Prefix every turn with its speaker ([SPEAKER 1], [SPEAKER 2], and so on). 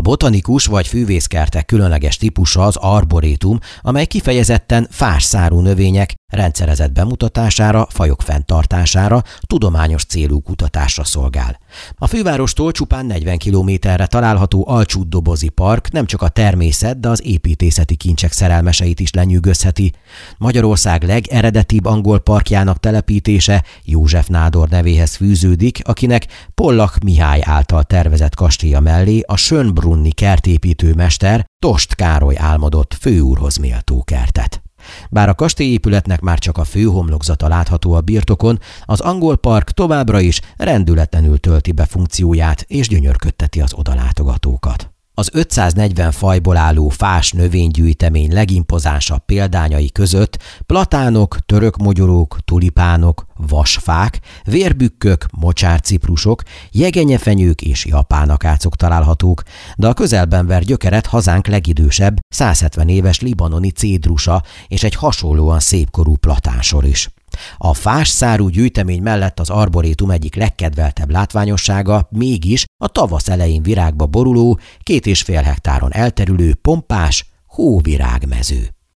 [SPEAKER 1] botanikus vagy fűvészkertek különleges típusa az arborétum, amely kifejezetten fásszárú növények rendszerezett bemutatására, fajok fenntartására, tudományos célú kutatásra szolgál. A fővárostól csupán 40 kilométerre található Alcsút-Dobozi Park nem csak a természet, de az építészeti kincsek szerelmeseit is lenyűgözheti. Magyarország legeredetibb angol parkjának telepítése József nádor nevéhez fűződik, akinek Pollak Mihály által tervezett kastélya mellé a Schönbrunni kertépítő mester Tost Károly álmodott főúrhoz méltó kertet. Bár a kastélyépületnek már csak a főhomlokzata látható a birtokon, az angol park továbbra is rendületlenül tölti be funkcióját és gyönyörködteti az odalátogatókat. Az 540 fajból álló fás növénygyűjtemény legimpozánsabb példányai között platánok, törökmogyorók, tulipánok, vasfák, vérbükkök, mocsárciprusok, jegenyefenyők és japánakácok találhatók, de a közelben ver gyökeret hazánk legidősebb, 170 éves libanoni cédrusa és egy hasonlóan szépkorú platánsor is. A fásszárú gyűjtemény mellett az arborétum egyik legkedveltebb látványossága mégis a tavasz elején virágba boruló, 2,5 hektáron elterülő pompás hóvirágmező.